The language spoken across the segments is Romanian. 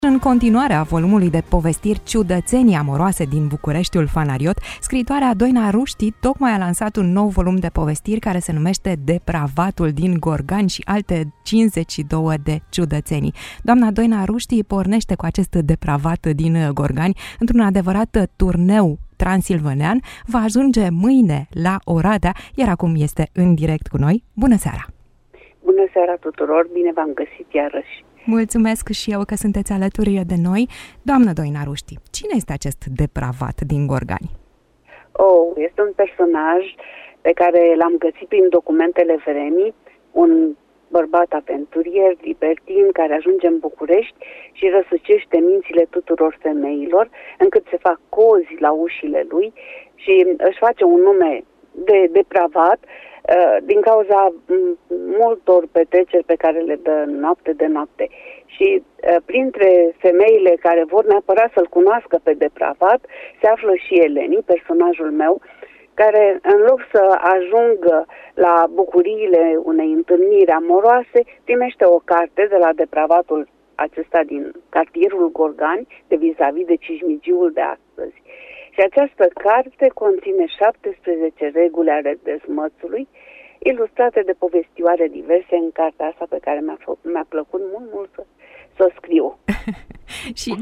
În continuarea volumului de povestiri Ciudățenii amoroase din Bucureștiul Fanariot, scriitoarea Doina Ruști tocmai a lansat un nou volum de povestiri care se numește Depravatul din Gorgani și alte 52 de ciudățenii. Doamna Doina Ruști pornește cu acest depravat din Gorgani într-un adevărat turneu transilvanean, va ajunge mâine la Oradea, iar acum este în direct cu noi. Bună seara! Bună seara tuturor, bine v-am găsit iarăși! Mulțumesc și eu că sunteți alături de noi. Doamnă Doina Ruști, cine este acest depravat din Gorgani? Este un personaj pe care l-am găsit prin documentele vremii, un bărbat aventurier, libertin, care ajunge în București și răsucește mințile tuturor femeilor, încât se fac cozi la ușile lui și își face un nume de depravat din cauza multor petreceri pe care le dă noapte de noapte. Și printre femeile care vor neapărat să-l cunoască pe depravat se află și Eleni, personajul meu, care în loc să ajungă la bucuriile unei întâlniri amoroase, primește o carte de la depravatul acesta din cartierul Gorgani, de vis-a-vis de Cismigiul de astăzi. Și această carte conține 17 reguli ale dezmățului, ilustrate de povestioare diverse în cartea asta pe care mi-a plăcut mult să o scriu. Și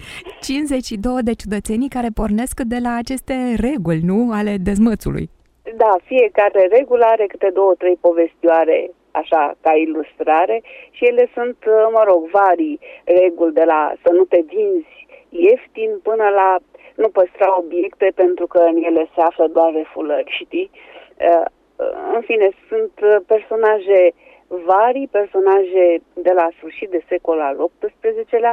52 de ciudățenii care pornesc de la aceste reguli, nu? Ale dezmățului. Da, fiecare regulă are câte 2-3 povestioare așa ca ilustrare și ele sunt, varii reguli, de la să nu te vinzi ieftin până la nu păstra obiecte pentru că în ele se află doar refulări, știi? În fine, sunt personaje varii, personaje de la sfârșit de secol al XVIII-lea,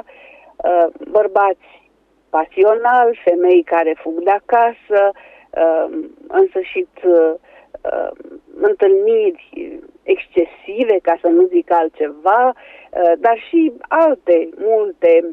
bărbați pasionali, femei care fug de acasă, în sfârșit întâlniri excesive, ca să nu zic altceva, dar și alte multe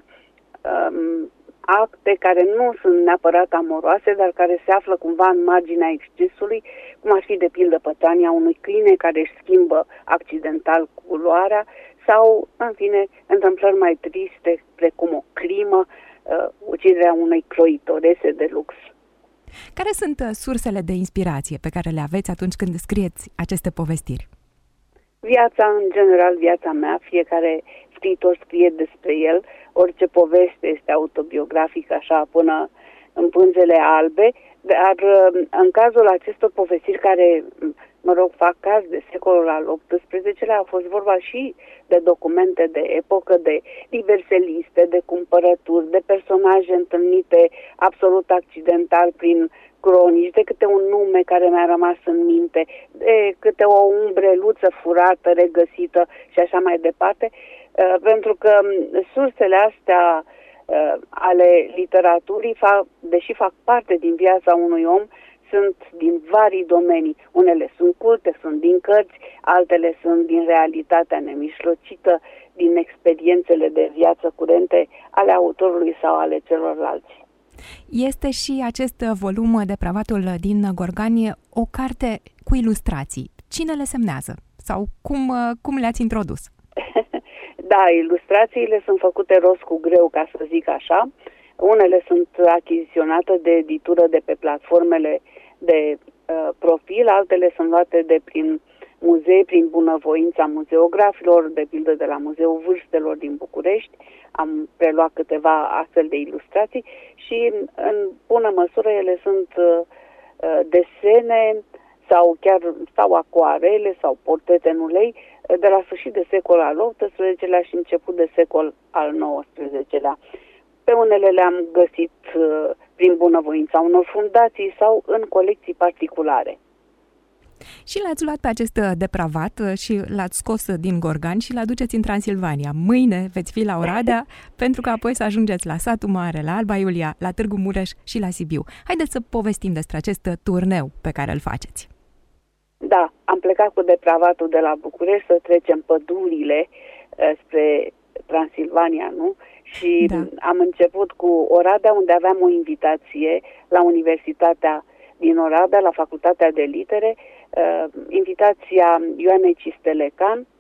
acte care nu sunt neapărat amoroase, dar care se află cumva în marginea excesului, cum ar fi de pildă pățania unui câine care își schimbă accidental culoarea sau, în fine, întâmplări mai triste, precum o crimă, uciderea unei croitorese de lux. Care sunt sursele de inspirație pe care le aveți atunci când scrieți aceste povestiri? Viața, în general, viața mea, fiecare scriitor scrie despre el, orice poveste este autobiografică, așa, până în pânzele albe, dar în cazul acestor povestiri care, fac caz de secolul al XVIII-lea, a fost vorba și de documente de epocă, de diverse liste, de cumpărături, de personaje întâlnite absolut accidental prin cronici, de câte un nume care mi-a rămas în minte, de câte o umbreluță furată, regăsită și așa mai departe, pentru că sursele astea ale literaturii, deși fac parte din viața unui om, sunt din varii domenii. Unele sunt culte, sunt din cărți, altele sunt din realitatea nemișlocită, din experiențele de viață curente ale autorului sau ale celorlalți. Este și acest volum, Depravatul din Gorgani, o carte cu ilustrații. Cine le semnează? Sau cum le-ați introdus? Da, ilustrațiile sunt făcute rost cu greu, ca să zic așa. Unele sunt achiziționate de editură de pe platformele de profil, altele sunt luate de prin muzei, prin bunăvoința muzeografilor, de pildă de la Muzeul Vârstelor din București. Am preluat câteva astfel de ilustrații și în bună măsură ele sunt desene sau acoarele sau portrete în ulei de la sfârșit de secol al XVIII-lea și început de secol al XIX-lea. Pe unele le-am găsit prin bunăvoința unor fundații sau în colecții particulare. Și l-ați luat pe acest depravat și l-ați scos din Gorgani și l-aduceți în Transilvania. Mâine veți fi la Oradea, pentru că apoi să ajungeți la Satul Mare, la Alba Iulia, la Târgu Mureș și la Sibiu. Haideți să povestim despre acest turneu pe care îl faceți. Da, am plecat cu depravatul de la București să trecem pădurile spre Transilvania, nu? Și am început cu Oradea, unde aveam o invitație la Universitatea din Oradea, la Facultatea de Litere, invitația Ioanei Cistelecan,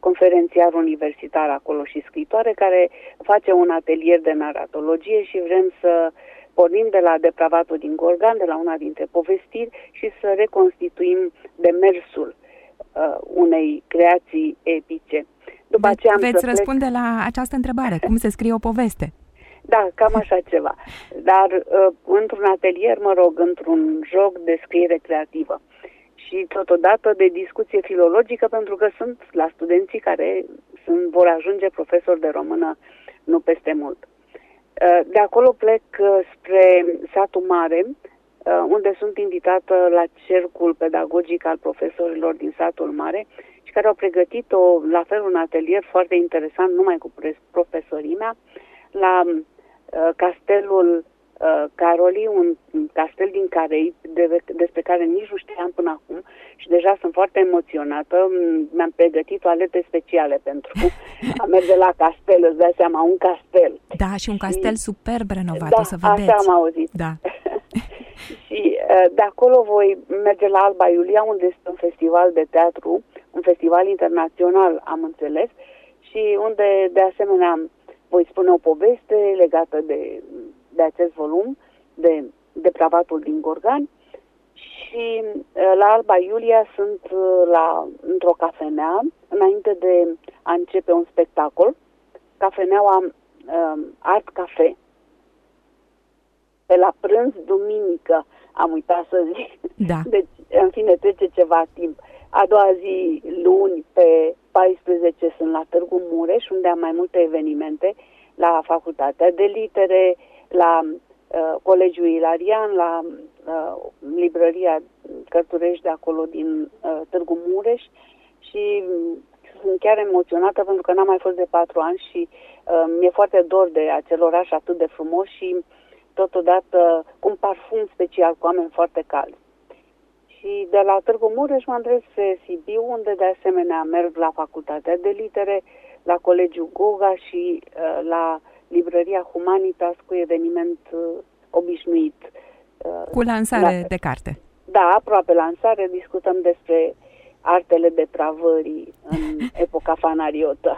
conferențiar universitar acolo și scritoare, care face un atelier de naratologie și vrem să pornim de la Depravatul din Gorgan, de la una dintre povestiri, și să reconstituim demersul unei creații epice. După aceea veți răspunde la această întrebare. Cum se scrie o poveste? Da, cam așa ceva. Dar într-un atelier, într-un joc de scriere creativă. Și totodată de discuție filologică, pentru că sunt la studenții care vor ajunge profesori de română nu peste mult. De acolo plec spre Satul Mare, unde sunt invitată la cercul pedagogic al profesorilor din Satul Mare și care au pregătit la fel un atelier foarte interesant, numai cu profesorii mea, la castelul Caroli, un castel din Caraibi despre care nici nu știam până acum și deja sunt foarte emoționată. Mi-am pregătit toalete speciale pentru a merge la castel, îți dai seama, un castel. Da, și un castel superb renovat, da, o să vedeți. Așa am auzit. Da. Și de acolo voi merge la Alba Iulia, unde este un festival de teatru, un festival internațional, am înțeles, și unde de asemenea voi spune o poveste legată de acest volum, de Depravatul din Gorgan. Și la Alba Iulia sunt într-o cafenea, înainte de a începe un spectacol, cafeneaua Art Cafe. Pe la prânz, duminică, am uitat să zic. Da. Deci, în fine, trece ceva timp. A doua zi, luni, pe 14, sunt la Târgu Mureș, unde am mai multe evenimente, la Facultatea de Litere, la Colegiul Ilarian, la librăria Cărturești de acolo din Târgu Mureș și sunt chiar emoționată pentru că n-am mai fost de 4 ani și mi-e foarte dor de acel oraș atât de frumos și totodată cu un parfum special, cu oameni foarte calzi. Și de la Târgu Mureș mă îndrept spre Sibiu, unde de asemenea merg la Facultatea de Litere, la Colegiul Goga și la librăria Humanitas cu eveniment obișnuit. Cu lansare de carte. Da, aproape lansare. Discutăm despre artele depravării în epoca fanariotă.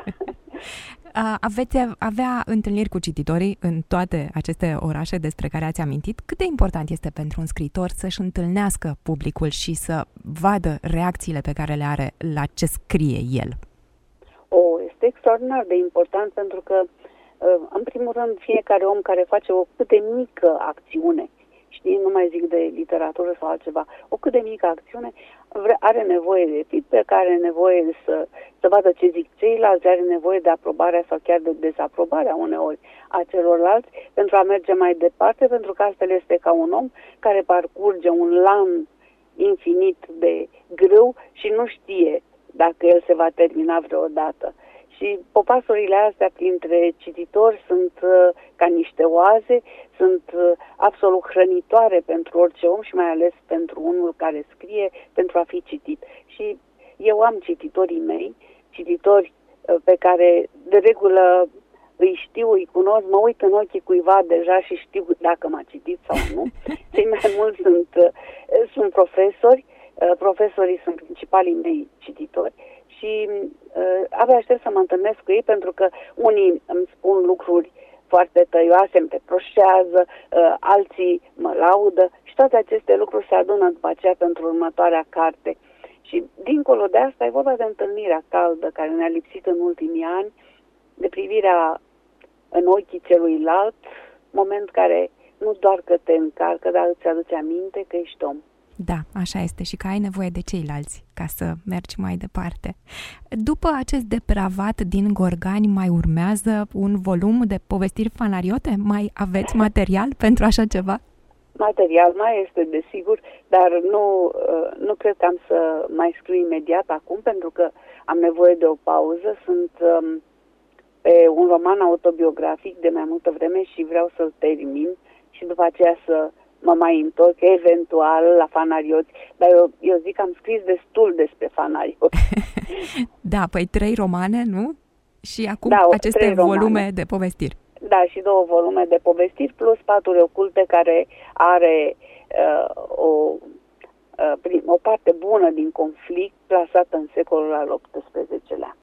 Veți avea întâlniri cu cititorii în toate aceste orașe despre care ați amintit. Cât de important este pentru un scriitor să-și întâlnească publicul și să vadă reacțiile pe care le are la ce scrie el? Este extraordinar de important pentru că, în primul rând, fiecare om care face o cât de mică acțiune, știi, nu mai zic de literatură sau altceva, o cât de mică acțiune, are nevoie de feedback, are nevoie să vadă ce zic ceilalți, are nevoie de aprobarea sau chiar de dezaprobarea uneori a celorlalți pentru a merge mai departe, pentru că altfel este ca un om care parcurge un lan infinit de grâu și nu știe dacă el se va termina vreodată. Și popasurile astea printre cititori sunt ca niște oaze, sunt absolut hrănitoare pentru orice om și mai ales pentru unul care scrie, pentru a fi citit. Și eu am cititorii mei, cititori pe care de regulă îi știu, îi cunosc, mă uit în ochii cuiva deja și știu dacă m-a citit sau nu. Cei mai mulți sunt profesori, profesorii sunt principalii mei cititori. Și abia aștept să mă întâlnesc cu ei pentru că unii îmi spun lucruri foarte tăioase, îmi reproșează, alții mă laudă și toate aceste lucruri se adună după aceea pentru următoarea carte. Și dincolo de asta e vorba de întâlnirea caldă care ne-a lipsit în ultimii ani, de privirea în ochii celuilalt, moment care nu doar că te încarcă, dar îți aduce aminte că ești om. Da, așa este și că ai nevoie de ceilalți ca să mergi mai departe. După acest Depravat din Gorgani mai urmează un volum de povestiri fanariote? Mai aveți material pentru așa ceva? Material mai este, desigur, dar nu cred că am să mai scriu imediat acum, pentru că am nevoie de o pauză. Sunt pe un roman autobiografic de mai multă vreme și vreau să-l termin și după aceea să mă mai întorc eventual la fanarioți, dar eu zic că am scris destul despre fanarioți. Da, păi 3 romane, nu? Și acum da, aceste volume de povestiri. Da, și 2 volume de povestiri plus Paturi oculte, care are o parte bună din conflict plasată în secolul al XVIII-lea.